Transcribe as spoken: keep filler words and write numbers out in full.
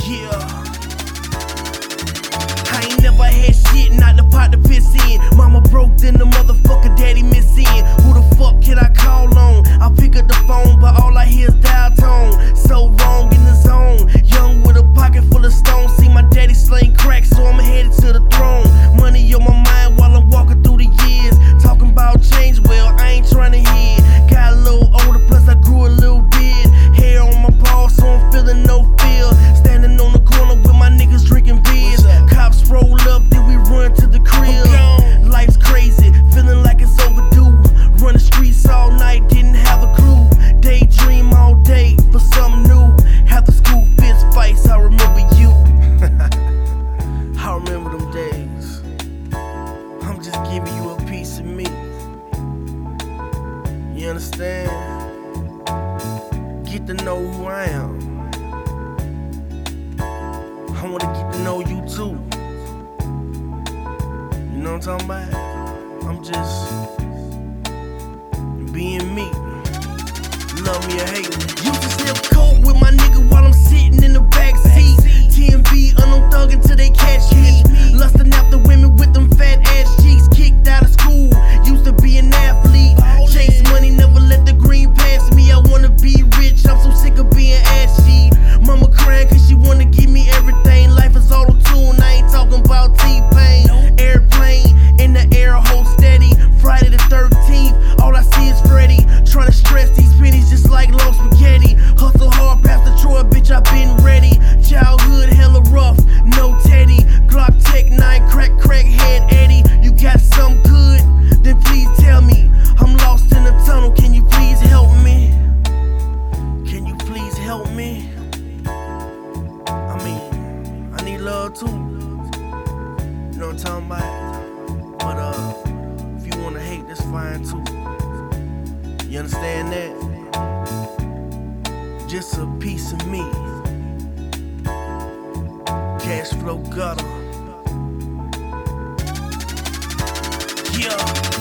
Yeah. I ain't never had shit, not the pot to piss in. Mama broke, then the motherfucker daddy missing. Who the fuck can I call on? I pick up the phone, but all I hear is dial tone. So wrong in the zone. Young with a pocket full of stones. See my daddy sling crack, so I'm headed to the throne. Money on my mind while I'm walking through the years. Talking about change, well, I ain't trying to hear. Got a little older, plus I grew a little bit. Hair on my balls, so I'm feeling no fear. Standing on the corner with my niggas drinking beers. Cops roll up, then we run to the crib. Life's crazy, feeling like it's overdue. Run the streets all night, didn't have a clue. Daydream all day for something new. After school fist fights, I remember you. I remember them days. I'm just giving you a piece of me. You understand? Get to know who I am. I wanna get to know you too. You know what I'm talking about? I'm just being me. Love me or hate me. Used to sniff coke with my nigga while I'm sitting in the back seat. T M B on them thuggin' till they catch me. Lustin' after women with them fat ass cheeks. Kicked out of school, used to be an athlete. Chase money, never let the green pass me. I wanna be rich, I'm so sick of being ashy. Mama crying cause she wanna give me everything. Life is auto-tune, I ain't talking about T-Pain. Airplane, in the air, hold steady. Friday the thirteenth, all I see is Freddy. Tryna stress these pennies just like long spaghetti. Hustle hard past the Troy, bitch, I been ready. Childhood hella rough, no Teddy. Glock Tech nine, crack, crack, head Eddie. You got some good? Then please tell me. I'm lost in a tunnel, can you please help me? Can you please help me? I mean, I need love too. You know what I'm talking about? But uh, if you wanna hate, that's fine too. You understand that? Just a piece of me. Cash flow gutter. Yeah.